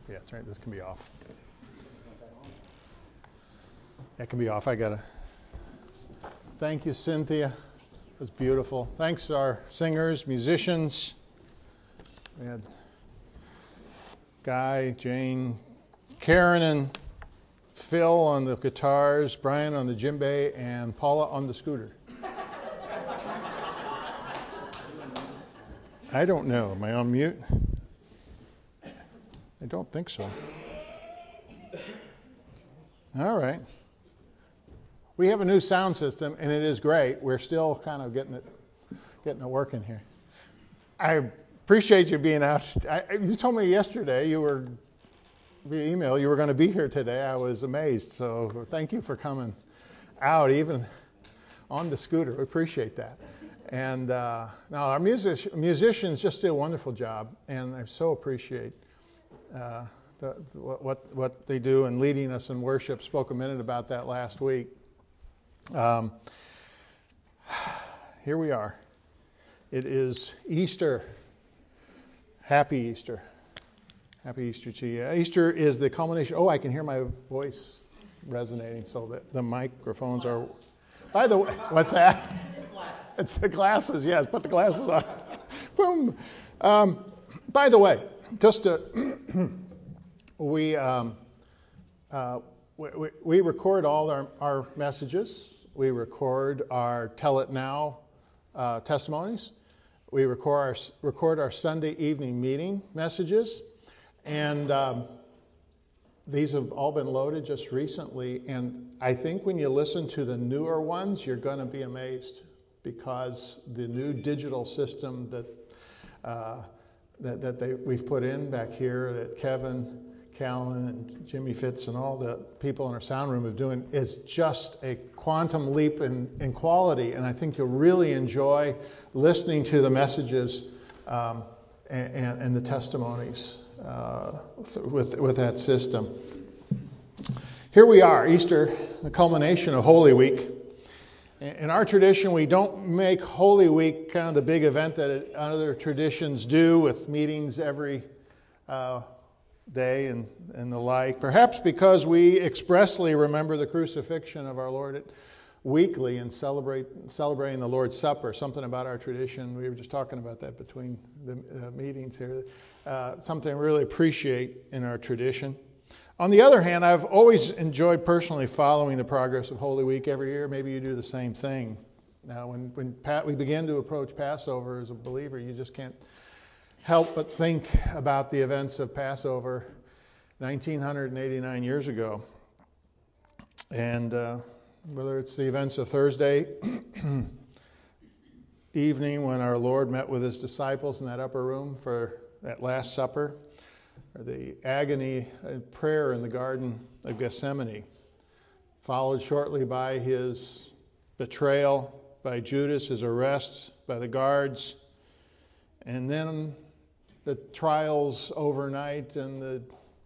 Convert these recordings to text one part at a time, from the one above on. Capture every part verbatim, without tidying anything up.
Yeah, that's right. This can be off. That can be off. I got to. Thank you, Cynthia. It was beautiful. Thanks to our singers, musicians. We had Guy, Jane, Karen, and Phil on the guitars, Brian on the djembe, and Paula on the scooter. I don't know. Am I on mute? I don't think so. All right. We have a new sound system, and it is great. We're still kind of getting it, getting it working here. I appreciate you being out. I, you told me yesterday you were via email you were going to be here today. I was amazed. So thank you for coming out, even on the scooter. We appreciate that. And uh, now our music, musicians just do a wonderful job, and I so appreciate uh, the, the, what what they do in leading us in worship. Spoke a minute about that last week. Um, here we are. It is Easter. Happy Easter. Happy Easter to you. Easter is the culmination. Oh, I can hear my voice resonating, so that the microphones are. By the way, what's that? It's the glasses, yes. Put the glasses on. Boom. Um, by the way, just to, we, um, uh, we we record all our, our messages. We record our Tell It Now uh, testimonies. We record our record our Sunday evening meeting messages, and um, these have all been loaded just recently. And I think when you listen to the newer ones, you're going to be amazed, because the new digital system that uh, that, that they, we've put in back here, that Kevin, Callan, and Jimmy Fitz and all the people in our sound room are doing, is just a quantum leap in, in quality. And I think you'll really enjoy listening to the messages um, and, and, and the testimonies uh, with, with that system. Here we are, Easter, the culmination of Holy Week. In our tradition, we don't make Holy Week kind of the big event that other traditions do, with meetings every uh, day and, and the like. Perhaps because we expressly remember the crucifixion of our Lord weekly and celebrate celebrating the Lord's Supper. Something about our tradition. We were just talking about that between the uh, meetings here. Uh, something I really appreciate in our tradition. On the other hand, I've always enjoyed personally following the progress of Holy Week every year. Maybe you do the same thing. Now, when, when Pat, we begin to approach Passover as a believer, you just can't help but think about the events of Passover nineteen eighty-nine years ago. And uh, whether it's the events of Thursday evening when our Lord met with his disciples in that upper room for that Last Supper, or the agony and prayer in the Garden of Gethsemane, followed shortly by his betrayal by Judas, his arrest by the guards, and then the trials overnight, and the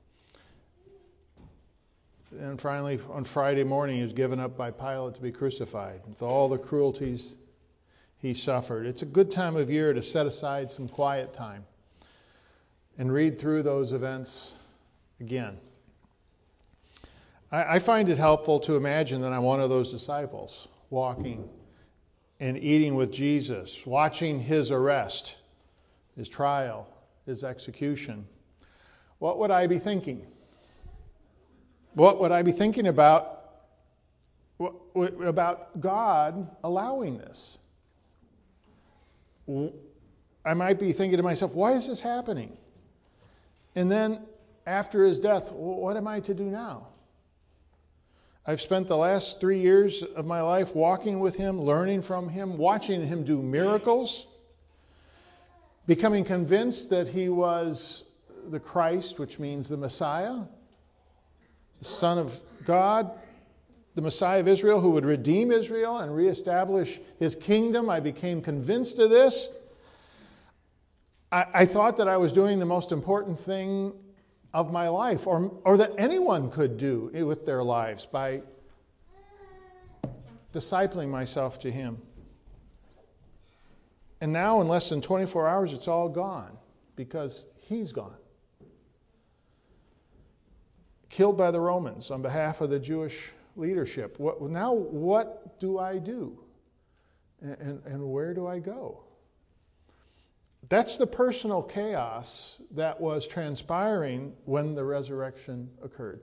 and finally on Friday morning he was given up by Pilate to be crucified. With all the cruelties he suffered. It's a good time of year to set aside some quiet time and read through those events again. I, I find it helpful to imagine that I'm one of those disciples, walking and eating with Jesus, watching his arrest, his trial, his execution. What would I be thinking? What would I be thinking about, about God allowing this? I might be thinking to myself, why is this happening? And then after his death, what am I to do now? I've spent the last three years of my life walking with him, learning from him, watching him do miracles, becoming convinced that he was the Christ, which means the Messiah, the Son of God, the Messiah of Israel, who would redeem Israel and reestablish his kingdom. I became convinced of this. I, I thought that I was doing the most important thing of my life, or, or that anyone could do with their lives, by discipling myself to him. And now in less than twenty-four hours, it's all gone, because he's gone. killed by the Romans on behalf of the Jewish leadership. What, now what do I do? And, and, and where do I go? That's the personal chaos that was transpiring when the resurrection occurred.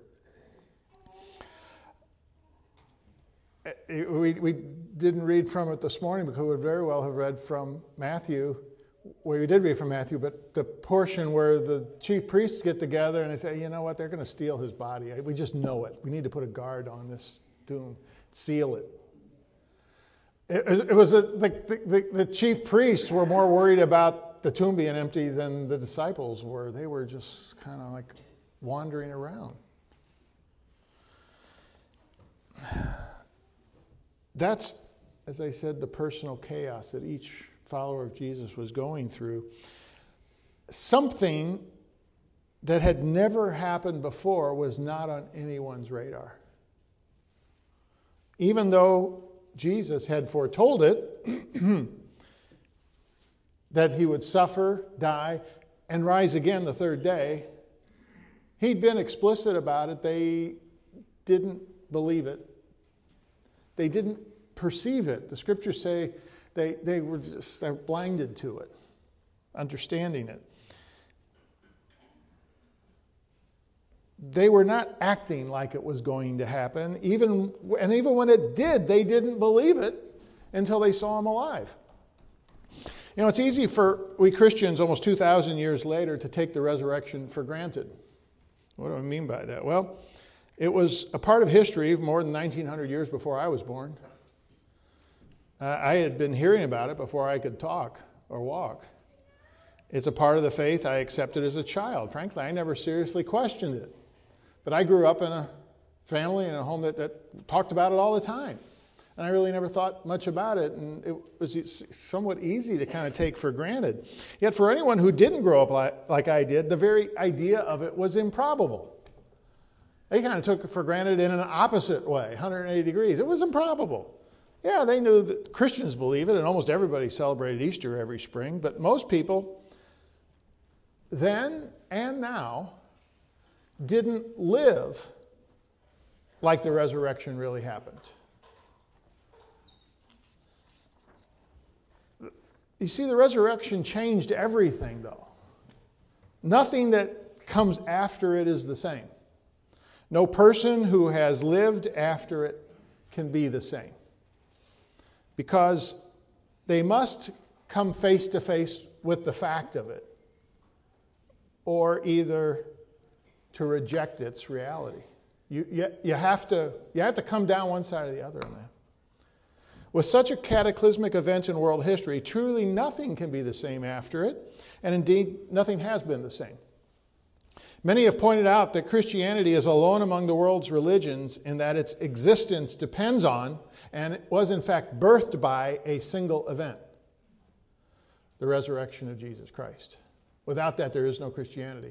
We, we didn't read from it this morning because we would very well have read from Matthew. Well, we did read from Matthew, but the portion where the chief priests get together and they say, you know what, they're going to steal his body. We just know it. We need to put a guard on this tomb, seal it. It, it was a, the, the, the chief priests were more worried about the tomb being empty than the disciples were. They were just kind of like wandering around. That's, as I said, the personal chaos that each follower of Jesus was going through. Something that had never happened before was not on anyone's radar. Even though Jesus had foretold it, that he would suffer, die, and rise again the third day, he'd been explicit about it. They didn't believe it. They didn't perceive it. The scriptures say they, they were just they're blinded to it, understanding it. They were not acting like it was going to happen. Even, and even when it did, they didn't believe it until they saw him alive. You know, it's easy for we Christians almost two thousand years later to take the resurrection for granted. What do I mean by that? Well, it was a part of history more than nineteen hundred years before I was born. Uh, I had been hearing about it before I could talk or walk. It's a part of the faith I accepted as a child. Frankly, I never seriously questioned it. But I grew up in a family in a home that, that talked about it all the time. And I really never thought much about it, and it was somewhat easy to kind of take for granted. Yet for anyone who didn't grow up like, like I did, the very idea of it was improbable. They kind of took it for granted in an opposite way, one hundred eighty degrees. It was improbable. Yeah, they knew that Christians believe it, and almost everybody celebrated Easter every spring, but most people then and now didn't live like the resurrection really happened. You see, the resurrection changed everything, though. Nothing that comes after it is the same. No person who has lived after it can be the same. Because they must come face to face with the fact of it, or either to reject its reality. You, you, you, have to, you have to come down one side or the other on that. With such a cataclysmic event in world history, truly nothing can be the same after it, and indeed nothing has been the same. Many have pointed out that Christianity is alone among the world's religions in that its existence depends on, and it was in fact birthed by, a single event: the resurrection of Jesus Christ. Without that, there is no Christianity.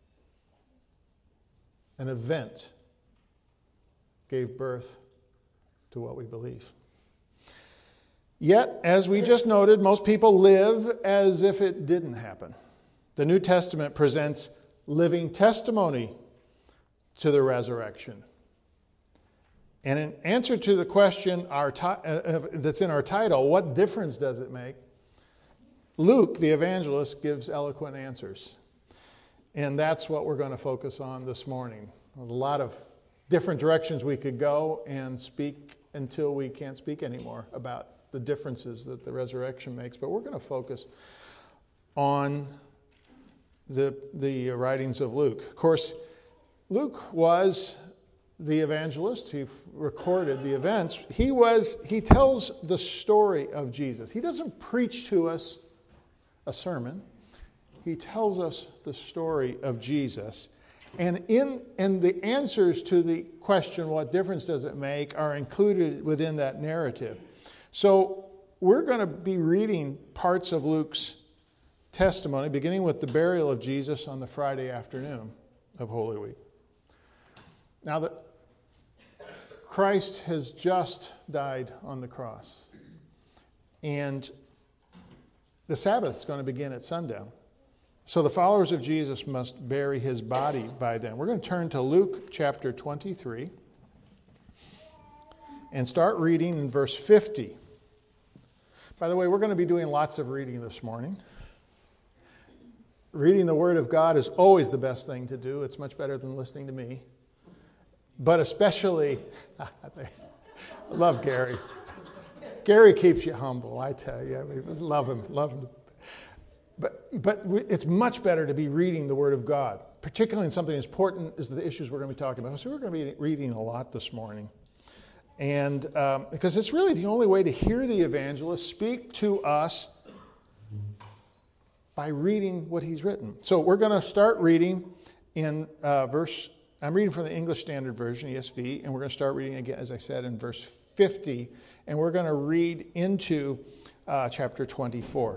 An event gave birth to what we believe. Yet, as we just noted, most people live as if it didn't happen. The New Testament presents living testimony to the resurrection. And in answer to the question our ti- uh, that's in our title, what difference does it make? Luke, the evangelist, gives eloquent answers. And that's what we're going to focus on this morning. There's a lot of different directions we could go and speak until we can't speak anymore about the differences that the resurrection makes. But we're going to focus on the, the writings of Luke. Of course, Luke was the evangelist. He recorded the events. He was, he tells the story of Jesus. He doesn't preach to us a sermon. He tells us the story of Jesus. And in and the answers to the question, what difference does it make, are included within that narrative. So we're going to be reading parts of Luke's testimony, beginning with the burial of Jesus on the Friday afternoon of Holy Week. Now that Christ has just died on the cross, and the Sabbath is going to begin at sundown. So the followers of Jesus must bury his body by then. We're going to turn to Luke chapter twenty-three and start reading in verse fifty. By the way, we're going to be doing lots of reading this morning. Reading the Word of God is always the best thing to do. It's much better than listening to me. But especially, I love Gary. Gary keeps you humble, I tell you. I mean, love him, love him. But, but it's much better to be reading the Word of God, particularly in something as important as the issues we're going to be talking about. So we're going to be reading a lot this morning. And um, because it's really the only way to hear the evangelist speak to us by reading what he's written. So we're going to start reading in uh, verse, I'm reading from the English Standard Version, E S V, and we're going to start reading again, as I said, in verse fifty, and we're going to read into uh, chapter twenty-four.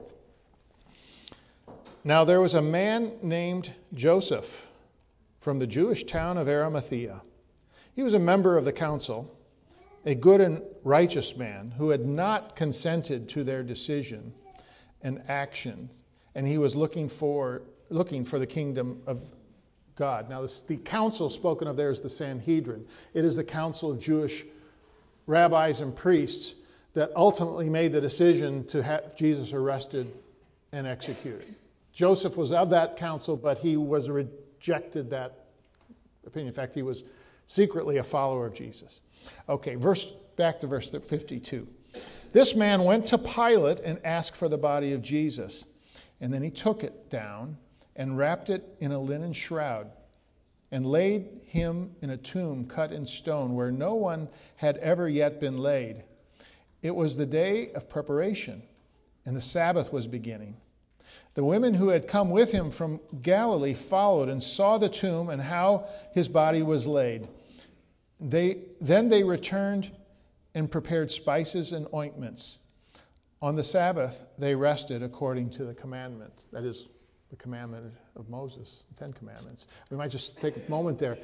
Now there was a man named Joseph from the Jewish town of Arimathea. He was a member of the council, a good and righteous man who had not consented to their decision and action, and he was looking for looking for the kingdom of God. Now this, the council spoken of there is the Sanhedrin. It is the council of Jewish rabbis and priests that ultimately made the decision to have Jesus arrested and executed. Joseph was of that council, but he was rejected that opinion. In fact, he was secretly a follower of Jesus. Okay, verse back to verse fifty-two. This man went to Pilate and asked for the body of Jesus. And then he took it down and wrapped it in a linen shroud and laid him in a tomb cut in stone where no one had ever yet been laid. It was the day of preparation, and the Sabbath was beginning. The women who had come with him from Galilee followed and saw the tomb and how his body was laid. They, then they returned and prepared spices and ointments. On the Sabbath, they rested according to the commandment. That is, the commandment of Moses, the Ten Commandments. We might just take a moment there.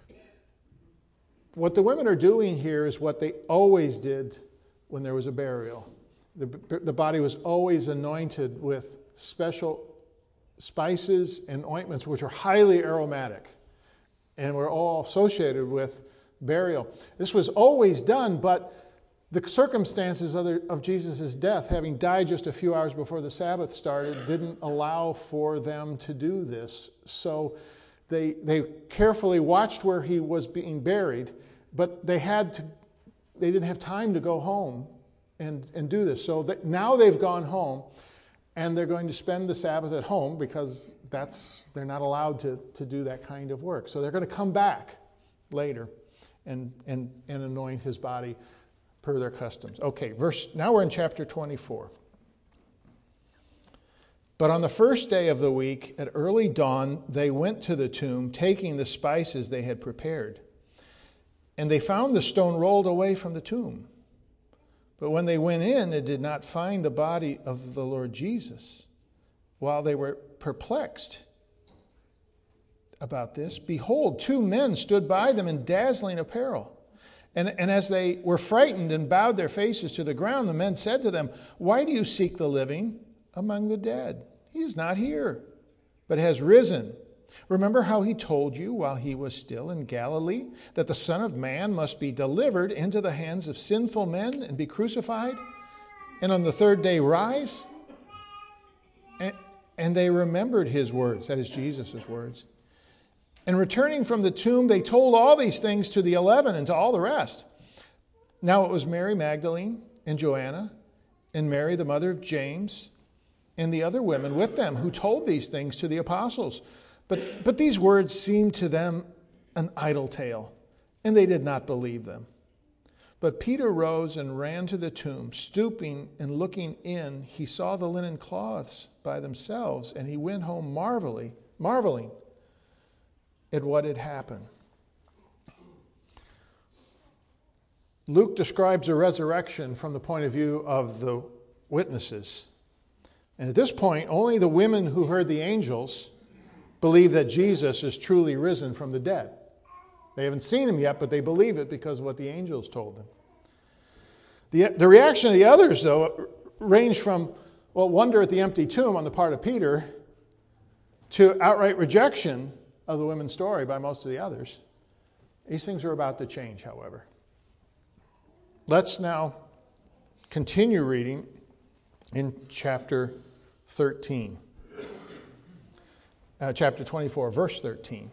What the women are doing here is what they always did when there was a burial. The, the body was always anointed with special spices and ointments which are highly aromatic and were all associated with burial. This was always done, but the circumstances of, the, of Jesus' death, having died just a few hours before the Sabbath started, didn't allow for them to do this. So they, they carefully watched where he was being buried, but they had to, they didn't have time to go home and, and do this. So that now they've gone home, and they're going to spend the Sabbath at home because that's they're not allowed to, to do that kind of work. So they're going to come back later and, and, and anoint his body per their customs. Okay, verse. Now we're in chapter twenty-four. But on the first day of the week, at early dawn, they went to the tomb, taking the spices they had prepared. And they found the stone rolled away from the tomb. But when they went in, they did not find the body of the Lord Jesus. While they were perplexed about this, behold, two men stood by them in dazzling apparel. And, and as they were frightened and bowed their faces to the ground, the men said to them, "Why do you seek the living among the dead? He is not here, but has risen. Remember how he told you while he was still in Galilee that the Son of Man must be delivered into the hands of sinful men and be crucified, and on the third day rise?" And, and they remembered his words, that is Jesus' words. And returning from the tomb, they told all these things to the eleven and to all the rest. Now it was Mary Magdalene and Joanna and Mary, the mother of James, and the other women with them who told these things to the apostles. But, but these words seemed to them an idle tale, and they did not believe them. But Peter rose and ran to the tomb. Stooping and looking in, he saw the linen cloths by themselves, and he went home marveling, marveling at what had happened. Luke describes a resurrection from the point of view of the witnesses. And at this point, only the women who heard the angels believe that Jesus is truly risen from the dead. They haven't seen him yet, but they believe it because of what the angels told them. The, the reaction of the others, though, ranged from, well, wonder at the empty tomb on the part of Peter to outright rejection of the women's story by most of the others. These things are about to change, however. Let's now continue reading in chapter thirteen. Uh, chapter twenty-four, verse thirteen.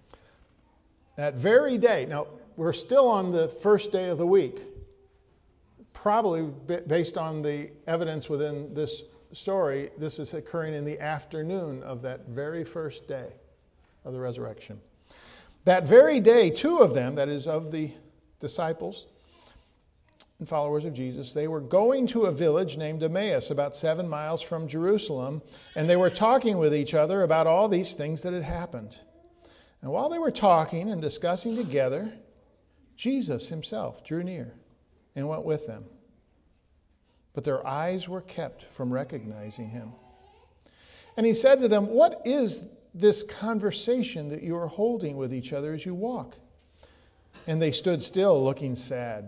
That very day, now we're still on the first day of the week, probably based on the evidence within this story, this is occurring in the afternoon of that very first day of the resurrection. That very day, two of them, that is of the disciples and followers of Jesus, they were going to a village named Emmaus, about seven miles from Jerusalem, and they were talking with each other about all these things that had happened. And while they were talking and discussing together, Jesus himself drew near and went with them. But their eyes were kept from recognizing him. And he said to them, "What is this conversation that you are holding with each other as you walk?" And they stood still, looking sad.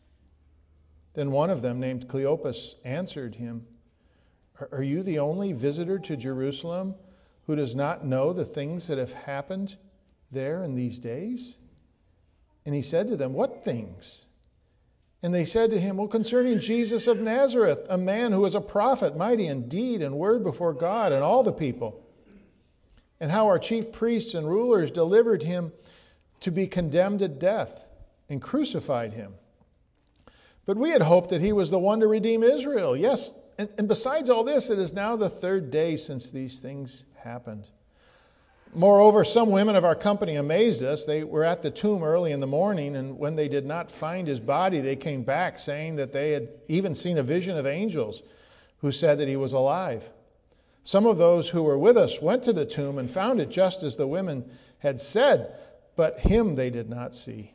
Then one of them, named Cleopas, answered him, "Are you the only visitor to Jerusalem who does not know the things that have happened there in these days?" And he said to them, "What things?" And they said to him, "Well, concerning Jesus of Nazareth, a man who was a prophet, mighty in deed and word before God and all the people, and how our chief priests and rulers delivered him to be condemned to death and crucified him. But we had hoped that he was the one to redeem Israel. Yes, and, and besides all this, it is now the third day since these things happened. Moreover, some women of our company amazed us. They were at the tomb early in the morning, and when they did not find his body, they came back saying that they had even seen a vision of angels who said that he was alive. Some of those who were with us went to the tomb and found it just as the women had said, but him they did not see."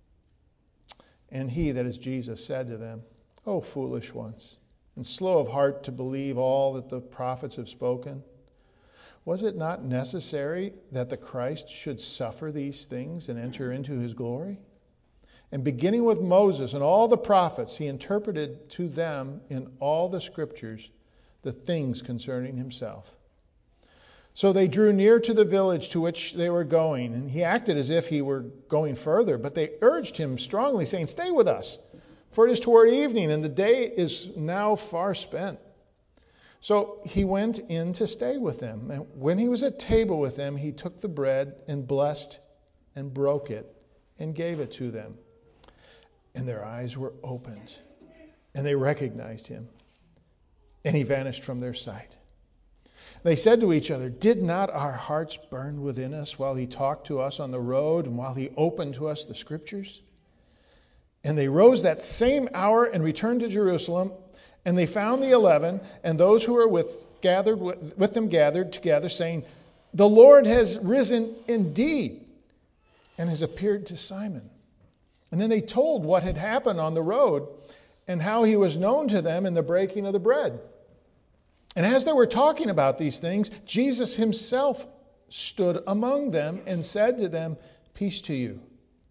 And he, that is Jesus, said to them, "O foolish ones, and slow of heart to believe all that the prophets have spoken. Was it not necessary that the Christ should suffer these things and enter into his glory?" And beginning with Moses and all the prophets, he interpreted to them in all the scriptures the things concerning himself. So they drew near to the village to which they were going, and he acted as if he were going further, but they urged him strongly, saying, "Stay with us, for it is toward evening, and the day is now far spent." So he went in to stay with them. And when he was at table with them, he took the bread and blessed and broke it and gave it to them. And their eyes were opened, and they recognized him, and he vanished from their sight. They said to each other, "Did not our hearts burn within us while he talked to us on the road and while he opened to us the scriptures?" And they rose that same hour and returned to Jerusalem. And they found the eleven and those who were with gathered with, with them gathered together, saying, "The Lord has risen indeed and has appeared to Simon." And then they told what had happened on the road and how he was known to them in the breaking of the bread. And as they were talking about these things, Jesus himself stood among them and said to them, "Peace to you."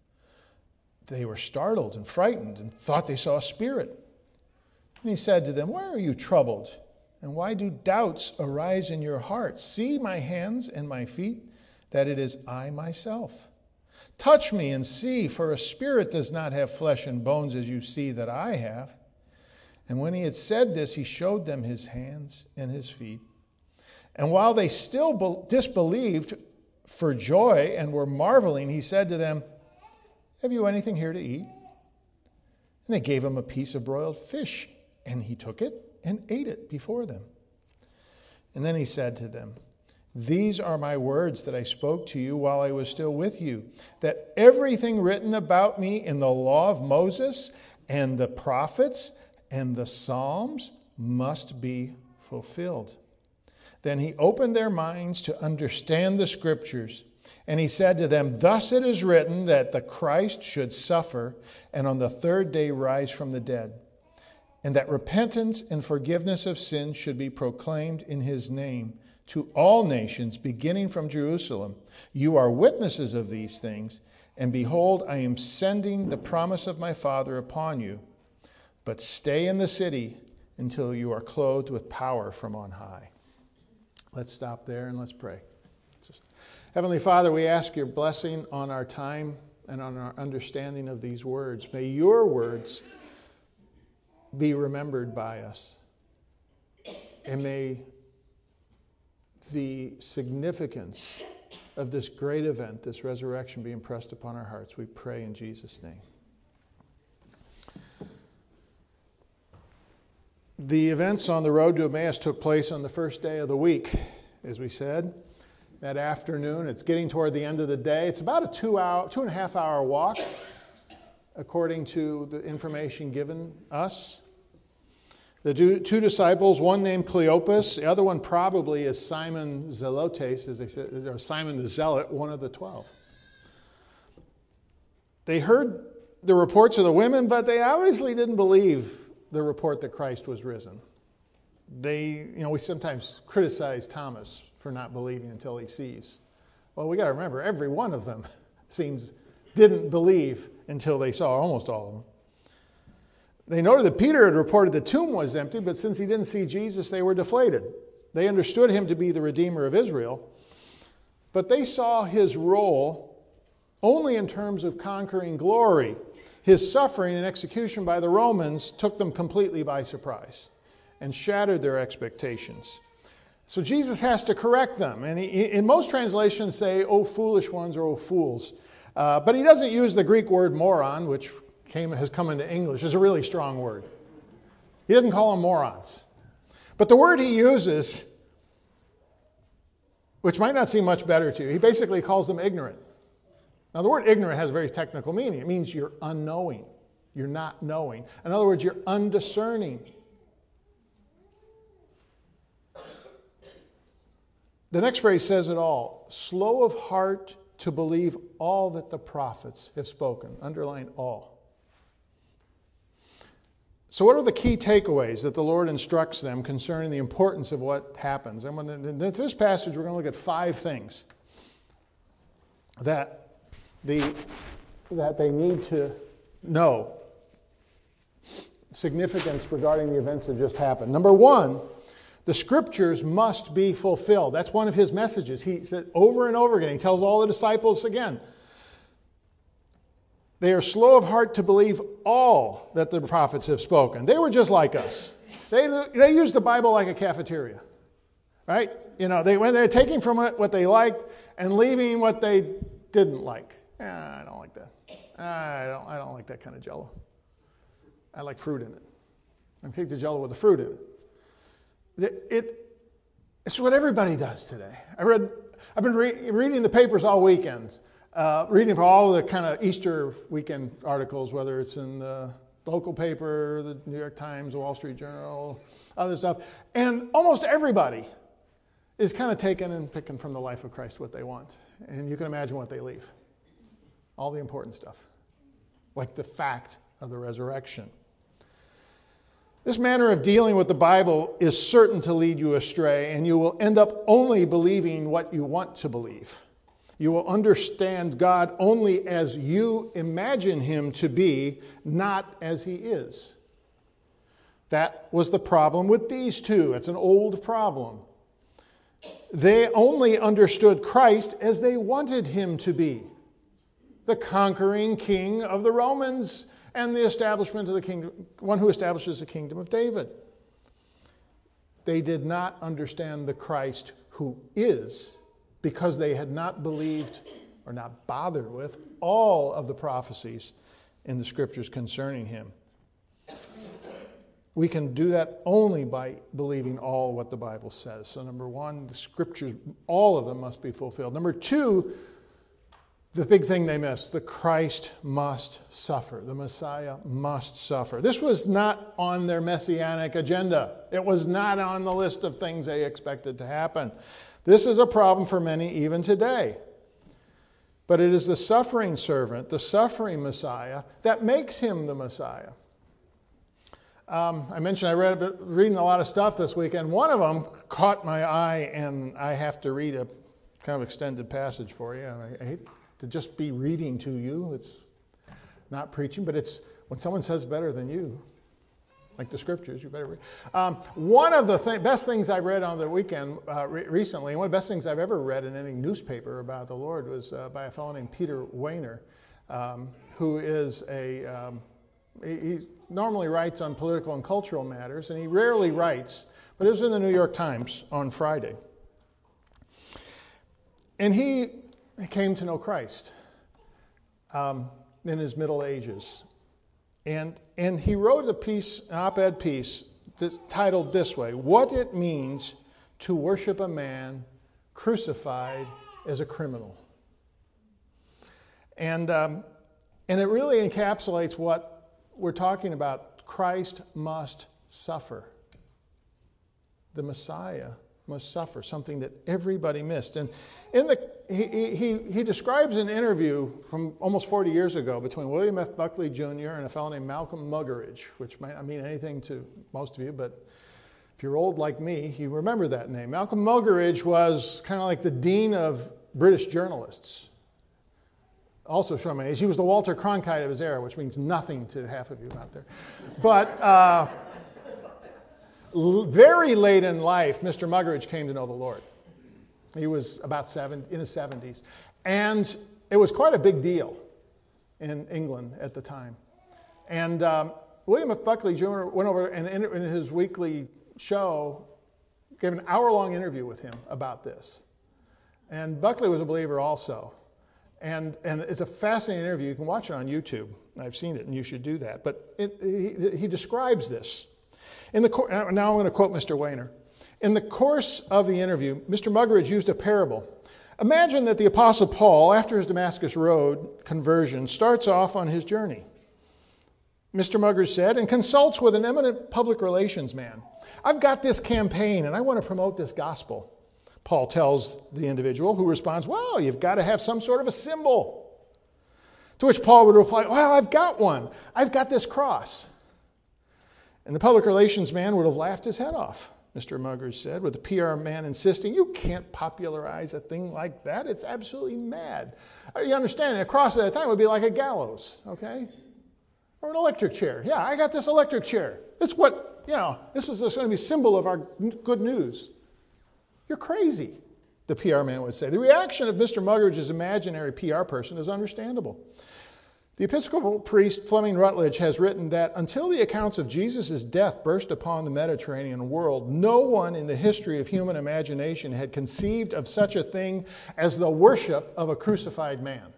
They were startled and frightened and thought they saw a spirit. And he said to them, "Why are you troubled? And why do doubts arise in your hearts? See my hands and my feet, that it is I myself. Touch me and see, for a spirit does not have flesh and bones as you see that I have." And when he had said this, he showed them his hands and his feet. And while they still disbelieved for joy and were marveling, he said to them, "Have you anything here to eat?" And they gave him a piece of broiled fish. And he took it and ate it before them. And then he said to them, "These are my words that I spoke to you while I was still with you, that everything written about me in the law of Moses and the prophets and the Psalms must be fulfilled." Then he opened their minds to understand the scriptures. And he said to them, "Thus it is written that the Christ should suffer and on the third day rise from the dead, and that repentance and forgiveness of sins should be proclaimed in his name to all nations, beginning from Jerusalem. You are witnesses of these things, and behold, I am sending the promise of my Father upon you. But stay in the city until you are clothed with power from on high." Let's stop there and let's pray. Heavenly Father, we ask your blessing on our time and on our understanding of these words. May your words be remembered by us. And may the significance of this great event, this resurrection, be impressed upon our hearts. We pray in Jesus' name. The events on the road to Emmaus took place on the first day of the week, as we said. That afternoon, it's getting toward the end of the day. It's about a two hour, two and a half hour walk, according to the information given us. The two, two disciples, one named Cleopas, the other one probably is Simon Zelotes, as they said, or Simon the Zealot, one of the twelve. They heard the reports of the women, but they obviously didn't believe the report that Christ was risen. They, you know, we sometimes criticize Thomas for not believing until he sees. Well, we got to remember, every one of them seems didn't believe until they saw, almost all of them. They noted that Peter had reported the tomb was empty, but since he didn't see Jesus, they were deflated. They understood him to be the Redeemer of Israel, but they saw his role only in terms of conquering glory. His suffering and execution by the Romans took them completely by surprise and shattered their expectations. So Jesus has to correct them. And he, in most translations say, "O foolish ones," or "O fools." Uh, but he doesn't use the Greek word moron, which came, has come into English. It's a really strong word. He doesn't call them morons. But the word he uses, which might not seem much better to you, he basically calls them ignorant. Now, the word ignorant has a very technical meaning. It means you're unknowing. You're not knowing. In other words, you're undiscerning. The next phrase says it all. Slow of heart to believe all that the prophets have spoken. Underline all. So what are the key takeaways that the Lord instructs them concerning the importance of what happens? And when, in this passage, we're going to look at five things that the that they need to know. Significance regarding the events that just happened. Number one, the scriptures must be fulfilled. That's one of his messages. He said over and over again, he tells all the disciples again, they are slow of heart to believe all that the prophets have spoken. They were just like us. They, they used the Bible like a cafeteria, right? You know, they when they're taking from it what they liked and leaving what they didn't like. Ah, I don't like that. Ah, I don't. I don't like that kind of Jell-O. I like fruit in it. I take the Jell-O with the fruit in it. It, it. It's what everybody does today. I read. I've been re- reading the papers all weekends. Uh, reading for all the kind of Easter weekend articles, whether it's in the local paper, the New York Times, the Wall Street Journal, other stuff. And almost everybody is kind of taking and picking from the life of Christ what they want. And you can imagine what they leave. All the important stuff, like the fact of the resurrection. This manner of dealing with the Bible is certain to lead you astray, and you will end up only believing what you want to believe. You will understand God only as you imagine him to be, not as he is. That was the problem with these two. It's an old problem. They only understood Christ as they wanted him to be. The conquering king of the Romans and the establishment of the kingdom, one who establishes the kingdom of David. They did not understand the Christ who is, because they had not believed or not bothered with all of the prophecies in the scriptures concerning him. We can do that only by believing all what the Bible says. So number one, the scriptures, all of them must be fulfilled. Number two, the big thing they missed, the Christ must suffer. The Messiah must suffer. This was not on their messianic agenda. It was not on the list of things they expected to happen. This is a problem for many even today. But it is the suffering servant, the suffering Messiah, that makes him the Messiah. Um, I mentioned I read a bit, reading a lot of stuff this weekend. One of them caught my eye, and I have to read a kind of extended passage for you. And I, I hate to just be reading to you. It's not preaching, but it's when someone says better than you. like the scriptures. You better read. Um, one of the th- best things I read on the weekend uh, re- recently, and one of the best things I've ever read in any newspaper about the Lord was uh, by a fellow named Peter Weiner, um, who is a, um, he, he normally writes on political and cultural matters, and he rarely writes, but it was in the New York Times on Friday. And he came to know Christ um, in his middle ages. And, and he wrote a piece, an op-ed piece, titled this way, What It Means to Worship a Man Crucified as a Criminal. And, um, and it really encapsulates what we're talking about. Christ must suffer. The Messiah must suffer, something that everybody missed. And in the he, he, he describes an interview from almost forty years ago between William F. Buckley Junior and a fellow named Malcolm Muggeridge, which might not mean anything to most of you, but if you're old like me, you remember that name. Malcolm Muggeridge was kind of like the dean of British journalists. Also showing my age. He was the Walter Cronkite of his era, which means nothing to half of you out there. But uh, very late in life, Mister Muggeridge came to know the Lord. He was about seven, in his seventies. And it was quite a big deal in England at the time. And um, William F. Buckley Junior went over and in, in his weekly show gave an hour-long interview with him about this. And Buckley was a believer also. And, and it's a fascinating interview. You can watch it on YouTube. I've seen it, and you should do that. But it, he, he describes this. In the, now I'm going to quote Mister Weiner. In the course of the interview, Mister Muggeridge used a parable. Imagine that the Apostle Paul, after his Damascus Road conversion, starts off on his journey. Mister Muggeridge said, and consults with an eminent public relations man. I've got this campaign, and I want to promote this gospel. Paul tells the individual, who responds, well, you've got to have some sort of a symbol. To which Paul would reply, well, I've got one. I've got this cross. And the public relations man would have laughed his head off, Mister Muggeridge said, with the P R man insisting, you can't popularize a thing like that. It's absolutely mad. You understand, a cross at that time would be like a gallows, okay? Or an electric chair. Yeah, I got this electric chair. It's what, you know, this is going to be a symbol of our good news. You're crazy, the P R man would say. The reaction of Mister Muggeridge's imaginary P R person is understandable. The Episcopal priest Fleming Rutledge has written that until the accounts of Jesus' death burst upon the Mediterranean world, no one in the history of human imagination had conceived of such a thing as the worship of a crucified man.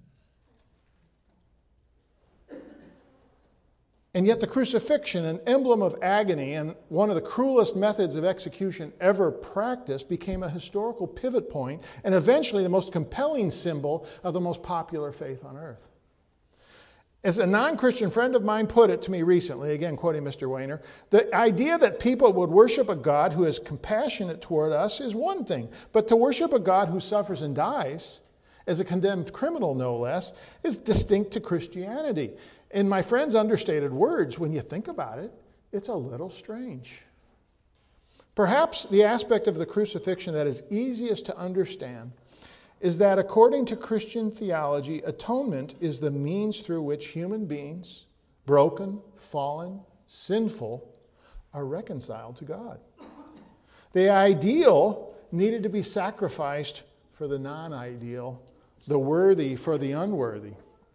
And yet the crucifixion, an emblem of agony and one of the cruelest methods of execution ever practiced, became a historical pivot point and eventually the most compelling symbol of the most popular faith on earth. As a non-Christian friend of mine put it to me recently, again quoting Mister Weiner, the idea that people would worship a God who is compassionate toward us is one thing, but to worship a God who suffers and dies, as a condemned criminal no less, is distinct to Christianity. In my friend's understated words, when you think about it, it's a little strange. Perhaps the aspect of the crucifixion that is easiest to understand is that according to Christian theology, atonement is the means through which human beings, broken, fallen, sinful, are reconciled to God. The ideal needed to be sacrificed for the non-ideal, the worthy for the unworthy.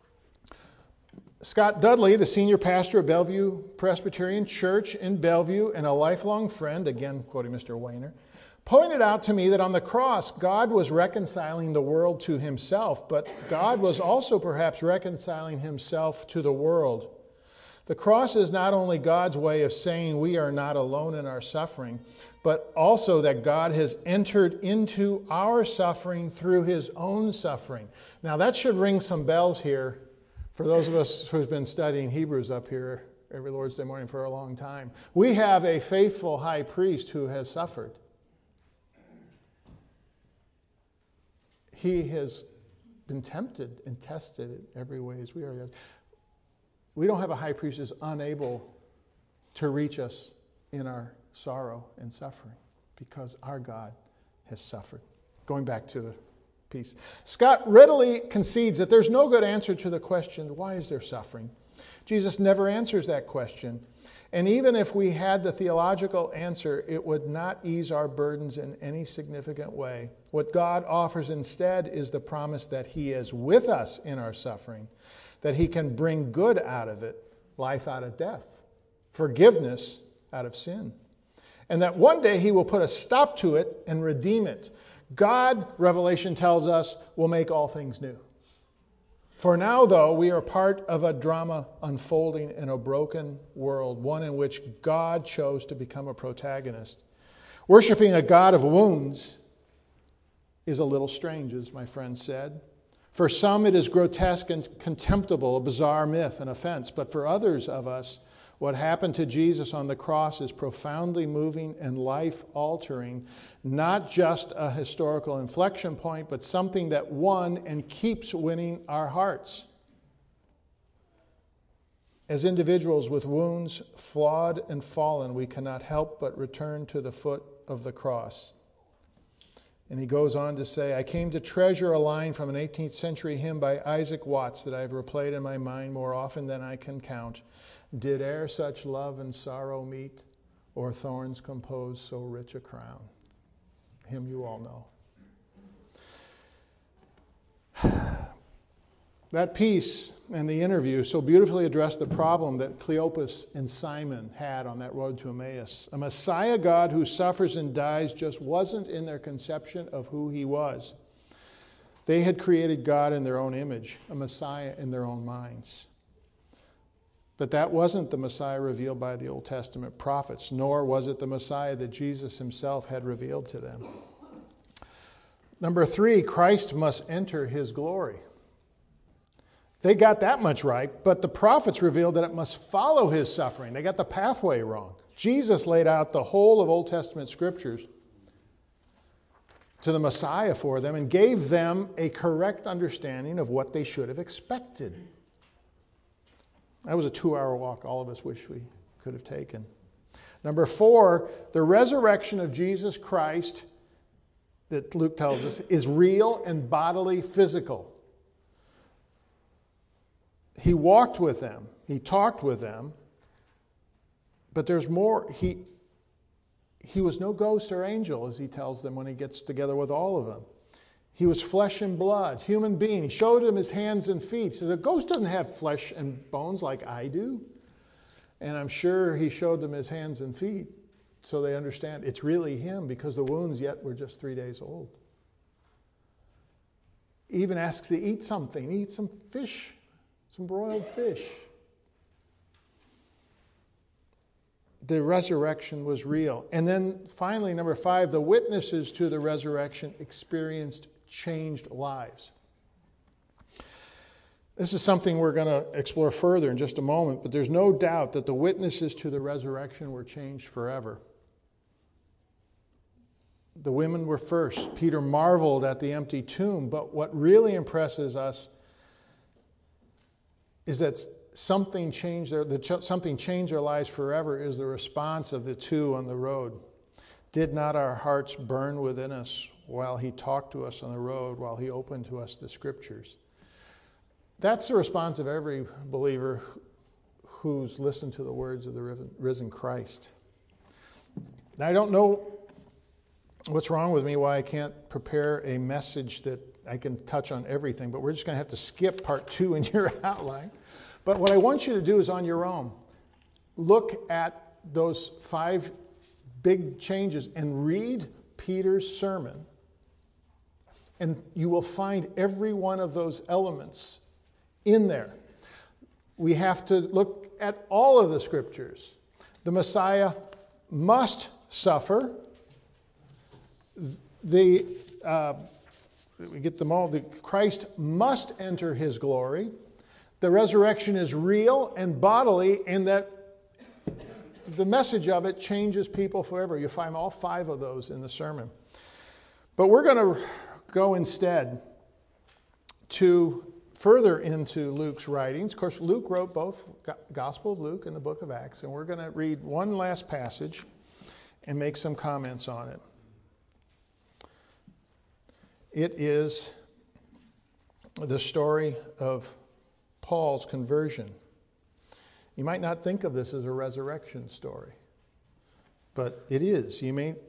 Scott Dudley, the senior pastor of Bellevue Presbyterian Church in Bellevue and a lifelong friend, again quoting Mister Weiner, pointed out to me that on the cross, God was reconciling the world to himself, but God was also perhaps reconciling himself to the world. The cross is not only God's way of saying we are not alone in our suffering, but also that God has entered into our suffering through his own suffering. Now that should ring some bells here for those of us who've been studying Hebrews up here every Lord's Day morning for a long time. We have a faithful high priest who has suffered. He has been tempted and tested in every way as we are. We don't have a high priest who is unable to reach us in our sorrow and suffering because our God has suffered. Going back to the piece. Scott readily concedes that there's no good answer to the question, why is there suffering? Jesus never answers that question. And even if we had the theological answer, it would not ease our burdens in any significant way. What God offers instead is the promise that he is with us in our suffering, that he can bring good out of it, life out of death, forgiveness out of sin, and that one day he will put a stop to it and redeem it. God, Revelation tells us, will make all things new. For now, though, we are part of a drama unfolding in a broken world, one in which God chose to become a protagonist. Worshipping a God of wounds is a little strange, as my friend said. For some, it is grotesque and contemptible, a bizarre myth, an offense. But for others of us, what happened to Jesus on the cross is profoundly moving and life-altering, not just a historical inflection point, but something that won and keeps winning our hearts. As individuals with wounds, flawed and fallen, we cannot help but return to the foot of the cross. And he goes on to say, I came to treasure a line from an eighteenth century hymn by Isaac Watts that I've replayed in my mind more often than I can count. Did e'er such love and sorrow meet, or thorns compose so rich a crown? Hymn you all know. That piece and the interview so beautifully addressed the problem that Cleopas and Simon had on that road to Emmaus. A Messiah God who suffers and dies just wasn't in their conception of who he was. They had created God in their own image, a Messiah in their own minds. But that wasn't the Messiah revealed by the Old Testament prophets, nor was it the Messiah that Jesus himself had revealed to them. Number three, Christ must enter his glory. They got that much right, but the prophets revealed that it must follow his suffering. They got the pathway wrong. Jesus laid out the whole of Old Testament scriptures to the Messiah for them and gave them a correct understanding of what they should have expected. That was a two-hour walk all of us wish we could have taken. Number four, the resurrection of Jesus Christ, that Luke tells us, is real and bodily physical. He walked with them. He talked with them. But there's more. He, he was no ghost or angel, as he tells them when he gets together with all of them. He was flesh and blood, human being. He showed them his hands and feet. He says, a ghost doesn't have flesh and bones like I do. And I'm sure he showed them his hands and feet so they understand it's really him, because the wounds yet were just three days old. He even asks to eat something. Eat some fish, some broiled fish. The resurrection was real. And then finally, number five, the witnesses to the resurrection experienced changed lives. This is something we're going to explore further in just a moment, but there's no doubt that the witnesses to the resurrection were changed forever. The women were first. Peter marveled at the empty tomb, but what really impresses us is that something changed their, the ch- something changed their lives forever is the response of the two on the road. Did not our hearts burn within us while he talked to us on the road, while he opened to us the scriptures? That's the response of every believer who's listened to the words of the risen Christ. Now, I don't know what's wrong with me, why I can't prepare a message that I can touch on everything, but we're just going to have to skip part two in your outline. But what I want you to do is on your own. Look at those five big changes and read Peter's sermon. And you will find every one of those elements in there. We have to look at all of the scriptures. The Messiah must suffer. The, uh, we get them all. The Christ must enter his glory. The resurrection is real and bodily, and that the message of it changes people forever. You'll find all five of those in the sermon. But we're going to go instead to further into Luke's writings. Of course, Luke wrote both the Gospel of Luke and the book of Acts, and we're going to read one last passage and make some comments on it. It is the story of Paul's conversion. You might not think of this as a resurrection story, but it is. You may.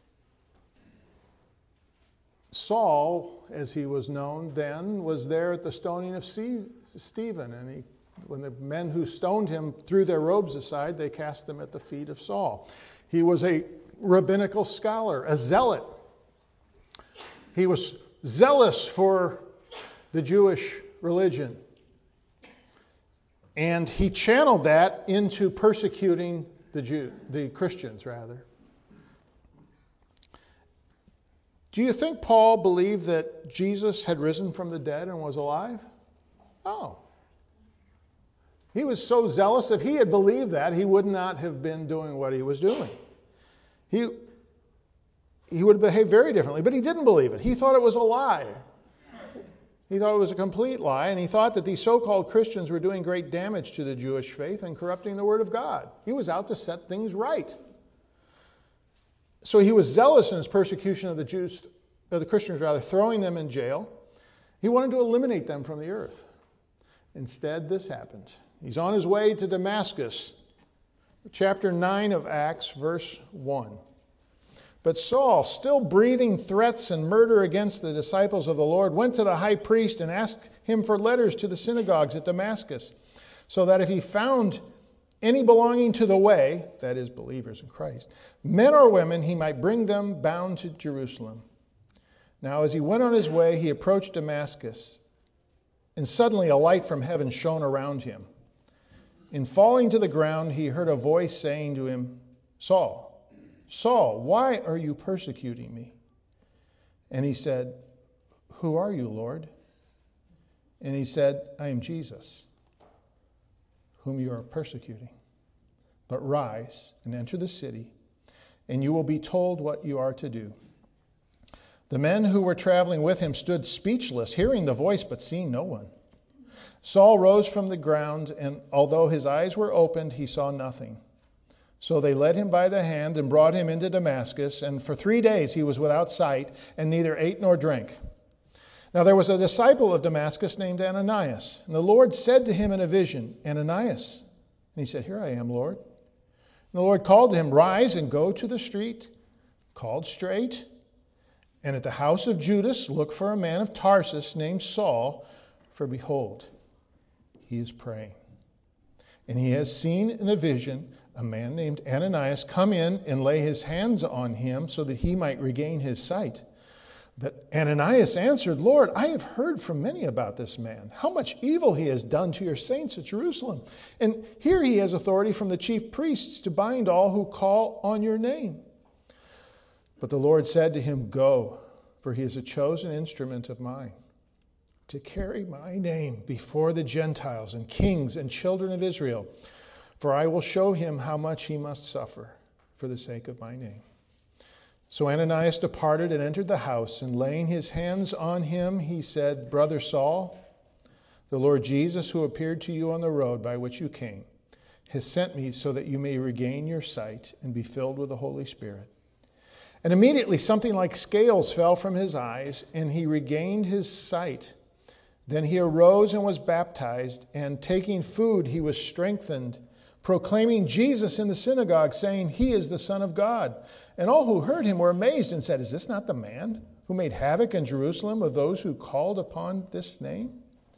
Saul, as he was known then, was there at the stoning of Stephen, and he, when the men who stoned him threw their robes aside, they cast them at the feet of Saul. He was a rabbinical scholar, a zealot. He was zealous for the Jewish religion. And he channeled that into persecuting the Jew, the Christians, rather. Do you think Paul believed that Jesus had risen from the dead and was alive? Oh. He was so zealous. If he had believed that, he would not have been doing what he was doing. He, he would have behaved very differently, but he didn't believe it. He thought it was a lie. He thought it was a complete lie, and he thought that these so-called Christians were doing great damage to the Jewish faith and corrupting the Word of God. He was out to set things right. So he was zealous in his persecution of the Jews, of the Christians rather, throwing them in jail. He wanted to eliminate them from the earth. Instead, this happened. He's on his way to Damascus. Chapter nine of Acts, verse one. But Saul, still breathing threats and murder against the disciples of the Lord, went to the high priest and asked him for letters to the synagogues at Damascus, so that if he found any belonging to the way, that is, believers in Christ, men or women, he might bring them bound to Jerusalem. Now, as he went on his way, he approached Damascus, and suddenly a light from heaven shone around him. In falling to the ground, he heard a voice saying to him, Saul, Saul, why are you persecuting me? And he said, Who are you, Lord? And he said, I am Jesus, whom you are persecuting. But rise and enter the city, and you will be told what you are to do. The men who were traveling with him stood speechless, hearing the voice, but seeing no one. Saul rose from the ground, and although his eyes were opened, he saw nothing. So they led him by the hand and brought him into Damascus, and for three days he was without sight, and neither ate nor drank. Now there was a disciple of Damascus named Ananias, and the Lord said to him in a vision, Ananias. And he said, Here I am, Lord. And the Lord called to him, Rise and go to the street called Straight, and at the house of Judas look for a man of Tarsus named Saul, for behold, he is praying. And he has seen in a vision a man named Ananias come in and lay his hands on him so that he might regain his sight. But Ananias answered, Lord, I have heard from many about this man, how much evil he has done to your saints at Jerusalem. And here he has authority from the chief priests to bind all who call on your name. But the Lord said to him, Go, for he is a chosen instrument of mine, to carry my name before the Gentiles and kings and children of Israel. For I will show him how much he must suffer for the sake of my name. So Ananias departed and entered the house, and laying his hands on him, he said, Brother Saul, the Lord Jesus, who appeared to you on the road by which you came, has sent me so that you may regain your sight and be filled with the Holy Spirit. And immediately something like scales fell from his eyes, and he regained his sight. Then he arose and was baptized, and taking food, he was strengthened, proclaiming Jesus in the synagogue, saying, He is the Son of God. And all who heard him were amazed and said, Is this not the man who made havoc in Jerusalem of those who called upon this name?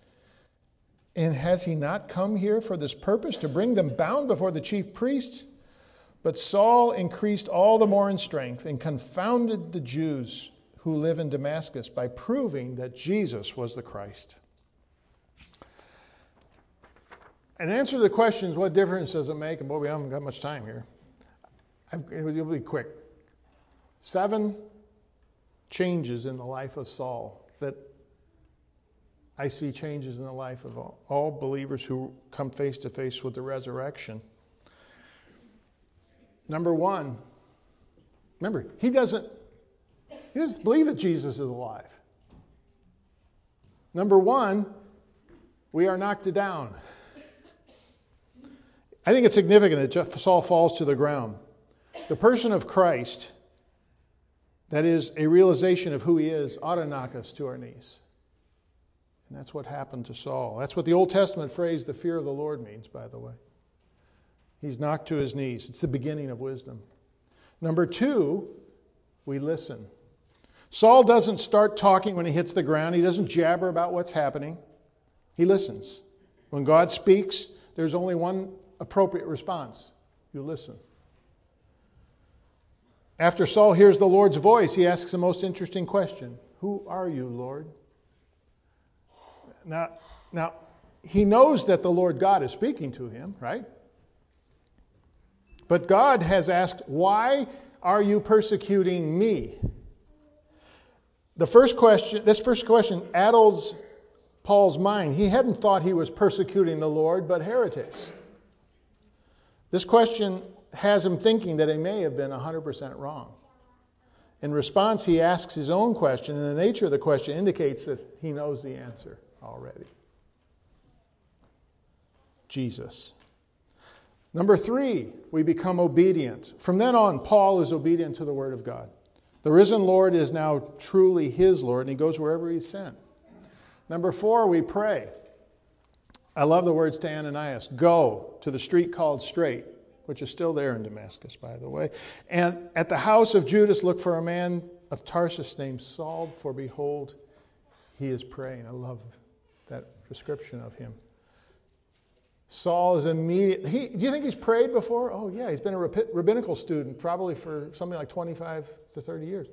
And has he not come here for this purpose, to bring them bound before the chief priests? But Saul increased all the more in strength and confounded the Jews who live in Damascus by proving that Jesus was the Christ. In answer to the questions, what difference does it make? And boy, we haven't got much time here. I've, it'll be quick. Seven changes in the life of Saul that I see changes in the life of all, all believers who come face to face with the resurrection. Number one, remember, he doesn't, he doesn't believe that Jesus is alive. Number one, we are knocked down. I think it's significant that Saul falls to the ground. The person of Christ, that is a realization of who he is, ought to knock us to our knees. And that's what happened to Saul. That's what the Old Testament phrase, the fear of the Lord, means, by the way. He's knocked to his knees. It's the beginning of wisdom. Number two, we listen. Saul doesn't start talking when he hits the ground. He doesn't jabber about what's happening. He listens. When God speaks, there's only one appropriate response. You listen. After Saul hears the Lord's voice, he asks the most interesting question. Who are you, Lord? Now, now, he knows that the Lord God is speaking to him, right? But God has asked, why are you persecuting me? The first question, this first question addles Paul's mind. He hadn't thought he was persecuting the Lord, but heretics. This question has him thinking that he may have been one hundred percent wrong. In response, he asks his own question, and the nature of the question indicates that he knows the answer already. Jesus. Number three, we become obedient. From then on, Paul is obedient to the Word of God. The risen Lord is now truly his Lord, and he goes wherever he's sent. Number four, we pray. I love the words to Ananias. Go to the street called Straight, which is still there in Damascus, by the way. And at the house of Judas, look for a man of Tarsus named Saul, for behold, he is praying. I love that description of him. Saul is immediate. He, do you think he's prayed before? Oh, yeah. He's been a rabbinical student probably for something like twenty-five to thirty years.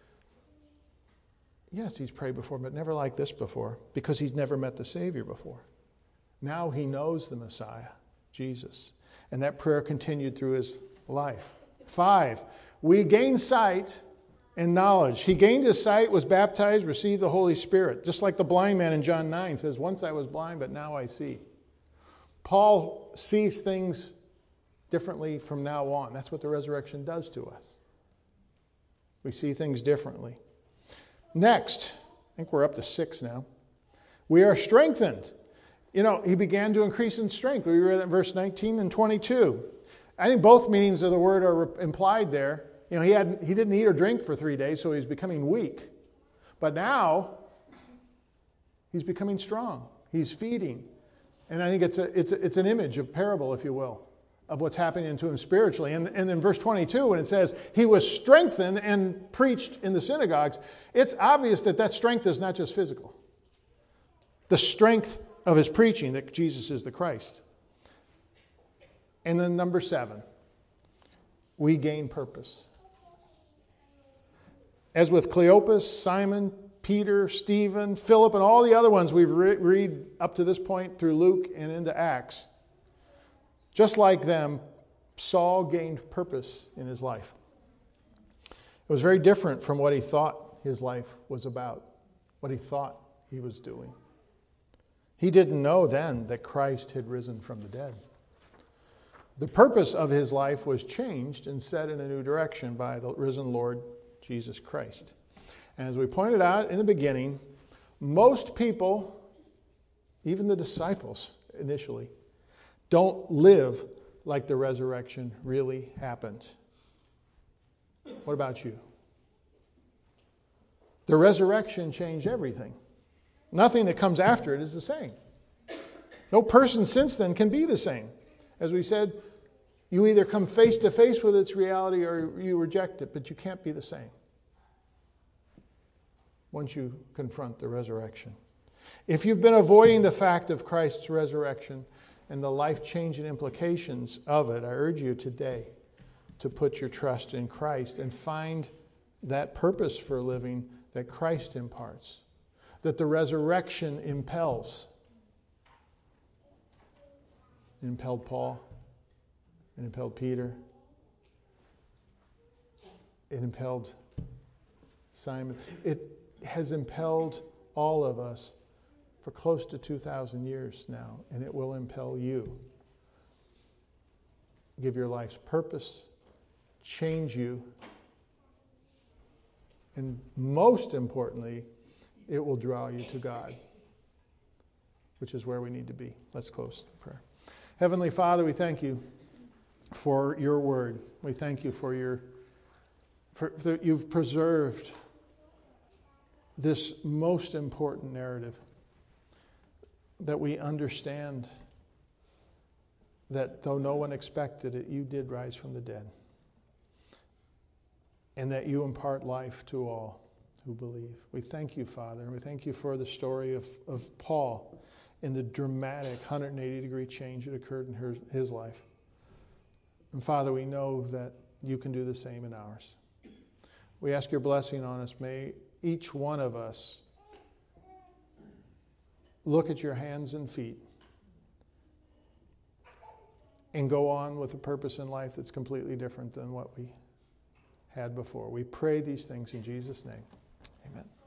Yes, he's prayed before, but never like this before, because he's never met the Savior before. Now he knows the Messiah, Jesus. And that prayer continued through his life. Five, we gain sight and knowledge. He gained his sight, was baptized, received the Holy Spirit. Just like the blind man in John nine says, once I was blind, but now I see. Paul sees things differently from now on. That's what the resurrection does to us. We see things differently. Next, I think we're up to six now. We are strengthened. You know, he began to increase in strength. We read that in verse nineteen and twenty-two. I think both meanings of the word are implied there. You know, he had he didn't eat or drink for three days, so he's becoming weak. But now, he's becoming strong. He's feeding. And I think it's a, it's a, it's an image, a parable, if you will, of what's happening to him spiritually. And, and in verse twenty-two, when it says, he was strengthened and preached in the synagogues, it's obvious that that strength is not just physical. The strength of his preaching that Jesus is the Christ. And then number seven, we gain purpose. As with Cleopas, Simon, Peter, Stephen, Philip, and all the other ones we've re- read up to this point through Luke and into Acts, just like them, Saul gained purpose in his life. It was very different from what he thought his life was about, what he thought he was doing. He didn't know then that Christ had risen from the dead. The purpose of his life was changed and set in a new direction by the risen Lord Jesus Christ. And as we pointed out in the beginning, most people, even the disciples initially, don't live like the resurrection really happened. What about you? The resurrection changed everything. Nothing that comes after it is the same. No person since then can be the same. As we said, you either come face to face with its reality or you reject it, but you can't be the same once you confront the resurrection. If you've been avoiding the fact of Christ's resurrection and the life-changing implications of it, I urge you today to put your trust in Christ and find that purpose for living that Christ imparts, that the resurrection impels. It impelled Paul. It impelled Peter. It impelled Simon. It has impelled all of us for close to two thousand years now, and it will impel you. Give your life's purpose, change you, and most importantly, it will draw you to God, which is where we need to be. Let's close in prayer. Heavenly Father, we thank you for your word. We thank you for your, for that you've preserved this most important narrative, that we understand that though no one expected it, you did rise from the dead. And that you impart life to all who believe. We thank you, Father, and we thank you for the story of, of Paul and the dramatic one hundred eighty degree change that occurred in her, his life. And Father, we know that you can do the same in ours. We ask your blessing on us. May each one of us look at your hands and feet and go on with a purpose in life that's completely different than what we had before. We pray these things in Jesus' name. Amen.